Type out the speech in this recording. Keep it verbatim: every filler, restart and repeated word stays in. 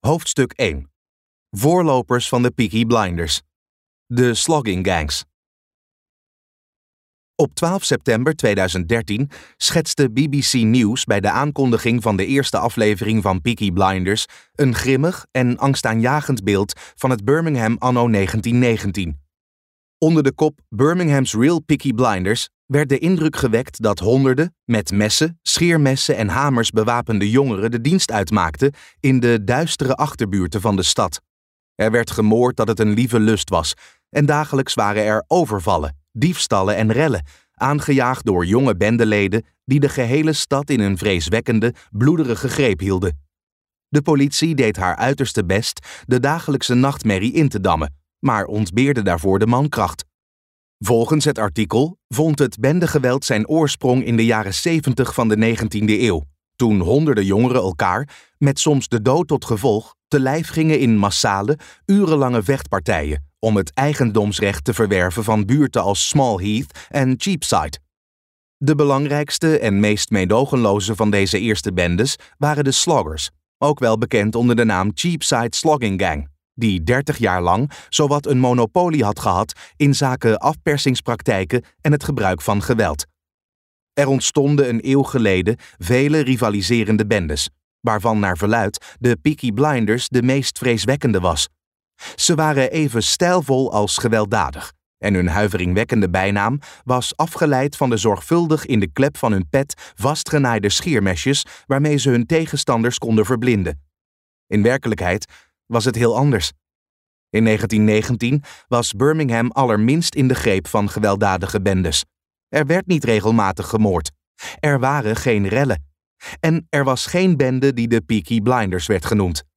Hoofdstuk één. Voorlopers van de Peaky Blinders. De Slogging Gangs. Op twaalf september tweeduizend dertien schetste B B C News bij de aankondiging van de eerste aflevering van Peaky Blinders een grimmig en angstaanjagend beeld van het Birmingham anno negentien negentien. Onder de kop Birmingham's Real Peaky Blinders werd de indruk gewekt dat honderden met messen, scheermessen en hamers bewapende jongeren de dienst uitmaakten in de duistere achterbuurten van de stad. Er werd gemoord dat het een lieve lust was en dagelijks waren er overvallen, diefstallen en rellen, aangejaagd door jonge bendeleden die de gehele stad in een vreeswekkende, bloederige greep hielden. De politie deed haar uiterste best de dagelijkse nachtmerrie in te dammen, maar ontbeerde daarvoor de mankracht. Volgens het artikel vond het bendegeweld zijn oorsprong in de jaren zeventig van de negentiende eeuw, toen honderden jongeren elkaar, met soms de dood tot gevolg, te lijf gingen in massale, urenlange vechtpartijen om het eigendomsrecht te verwerven van buurten als Small Heath en Cheapside. De belangrijkste en meest meedogenloze van deze eerste bendes waren de Sloggers, ook wel bekend onder de naam Cheapside Slogging Gang, die dertig jaar lang zowat een monopolie had gehad in zaken afpersingspraktijken en het gebruik van geweld. Er ontstonden een eeuw geleden vele rivaliserende bendes, waarvan naar verluidt de Peaky Blinders de meest vreeswekkende was. Ze waren even stijlvol als gewelddadig, en hun huiveringwekkende bijnaam was afgeleid van de zorgvuldig in de klep van hun pet vastgenaaide scheermesjes waarmee ze hun tegenstanders konden verblinden. In werkelijkheid was het heel anders. In negentien negentien was Birmingham allerminst in de greep van gewelddadige bendes. Er werd niet regelmatig gemoord. Er waren geen rellen. En er was geen bende die de Peaky Blinders werd genoemd.